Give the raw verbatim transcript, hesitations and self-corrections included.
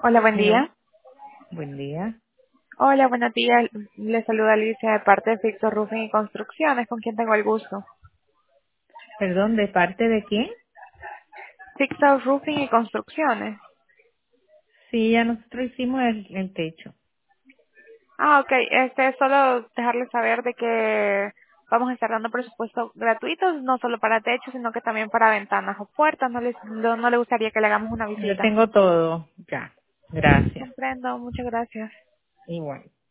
Hola, buen Hello, día. buen día. Hola, buenos días. Le saluda Alicia de parte de Fixo Roofing y Construcciones, con quien tengo el gusto. Perdón, ¿de parte de quién? Fixo Roofing y Construcciones. Sí, ya nosotros hicimos el, el techo. Ah, ok. Este, solo dejarles saber de que vamos a estar dando presupuestos gratuitos, no solo para techo, sino que también para ventanas o puertas. No les, no, no le gustaría que le hagamos una Yo visita. tengo todo ya. Gracias. Comprendo. Muchas gracias. Igual.